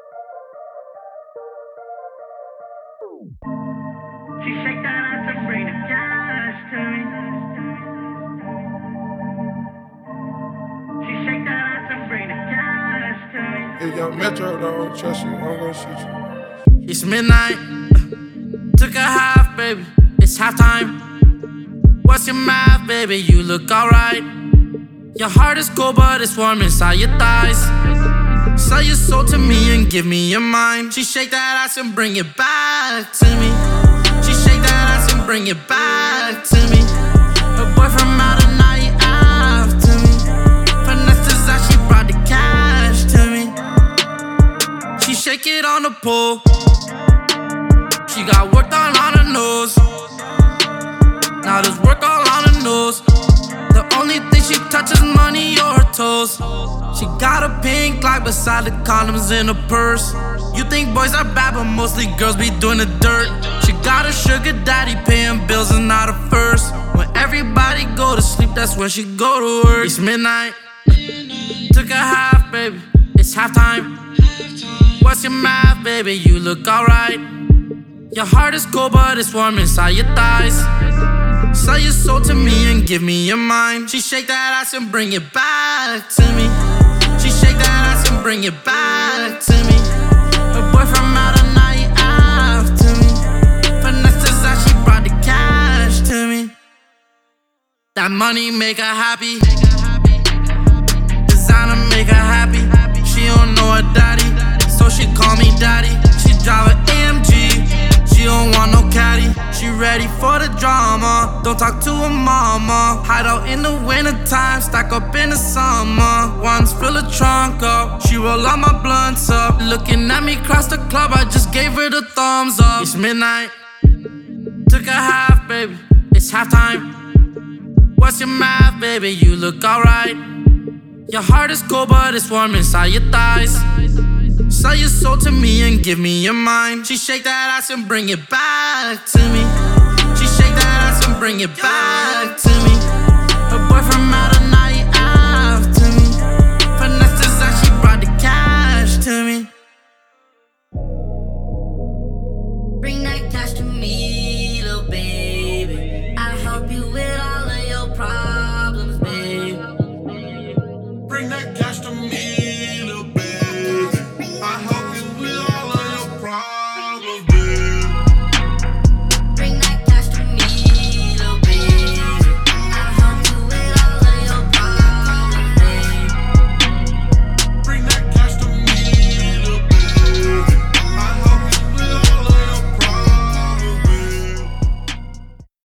She shake that ass and bring the cash to me. She shake that ass and bring the cash to me. If young Metro don't trust you, I'm gonna shoot you. It's midnight, took a half, baby, it's halftime. What's your math, baby, you look alright. Your heart is cold, but it's warm inside your thighs. Sell your soul to me and give me your mind. She shake that ass and bring it back to me. She shake that ass and bring it back to me. Her boyfriend out of night after me. Finesse that she brought the cash to me. She shake it on the pole. She got work done on her nose. Now there's work all on her nose. The only thing she touches money or her toes. She got a pink light beside the condoms in her purse. You think boys are bad, but mostly girls be doing the dirt. She got a sugar daddy paying bills and not a first. When everybody go to sleep, that's when she go to work. It's midnight, took a half, baby, it's halftime. What's your math, baby, you look alright. Your heart is cold, but it's warm inside your thighs. Sell your soul to me and give me your mind. She shake that ass and bring it back to me. She shake that ass and bring it back to me. Her boyfriend out of night after me. Finesse that she brought the cash to me. That money make her happy. Designer make her happy. She don't know her daddy, so she call me daddy. She drive an AMG, she don't want no caddy. She ready for the drama, don't talk to her mama. Hide out in the winter time, stack up in the summer. Once fill the trunk up, she roll all my blunts up. Looking at me cross the club, I just gave her the thumbs up. It's midnight, took a half, baby, it's halftime. What's your math, baby, you look alright. Your heart is cold, but it's warm inside your thighs. Sell your soul to me and give me your mind. She shake that ass and bring it back to me. She shake that ass and bring it back to me. Her boyfriend out of night after me. Finesse that she brought the cash to me. Bring that cash to me, little baby. I'll help you with all of your problems, babe. Bring that cash to me.